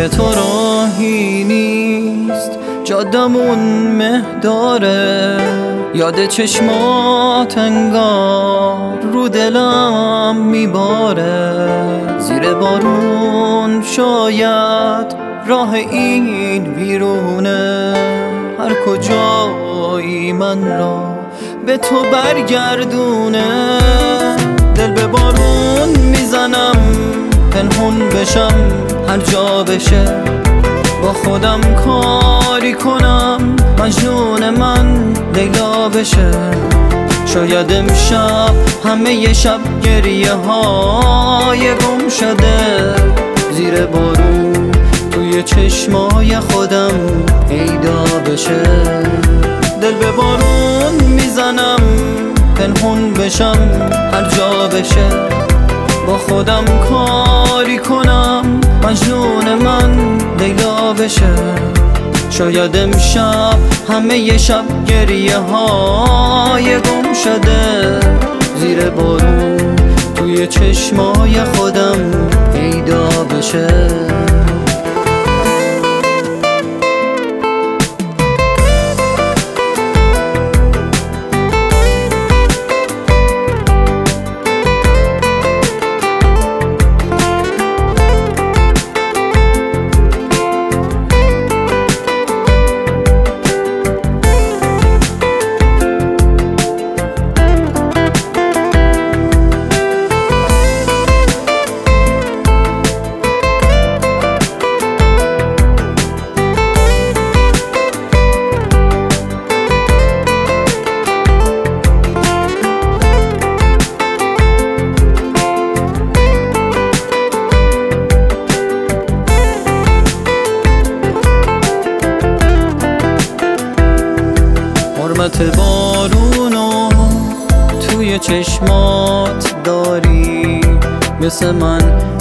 غیر تو راهی نیست، جادمون مهداره. یاد چشمات انگار رو دلم میباره. زیر بارون شاید راه این ویرونه، هر کجایی من را به تو برگردونه. دل به بارون میزنم پنهون بشم هر جا بشه، با خودم کاری کنم مجنون من لیلا بشه. شاید امشب همه شب گریه های گم شده زیر بارون توی چشمای خودم پیدا بشه. دل به بارون میزنم پنهون بشم هر جا بشه، با خودم کاری کنم مجنون من لیلا بشه. شاید امشب همه شب گریه های گم شده زیر بارون توی چشمای خودم پیدا بشه. حرمت بارونو توی چشمات داری، مثل من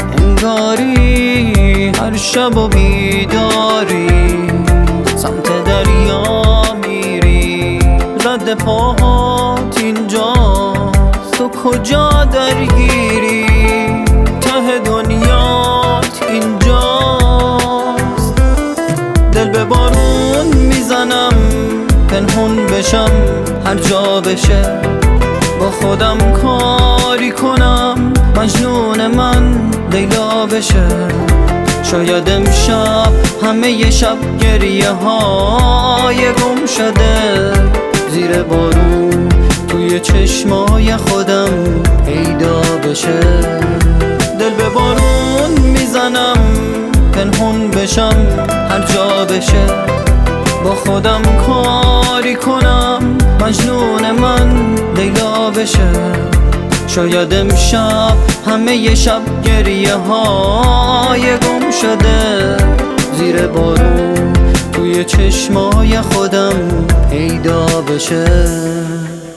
انگاری هر شب و بیداری. سمت دریا میری رد پاهات اینجاست، تو کجا درگیری ته دنیات اینجاست. دل به بارون میزنم پنهون بشم هر جا بشه، با خودم کاری کنم مجنون من لیلا بشه. شاید امشب همه شب گریه های گم شده زیر بارون توی چشمای خودم پیدا بشه. دل به بارون میزنم پنهون بشم هر جا بشه، با خودم کاری کنم مجنون من لیلا بشه. شاید امشب همه شب گریه های گم شده زیر بارون توی چشمای خودم پیدا بشه.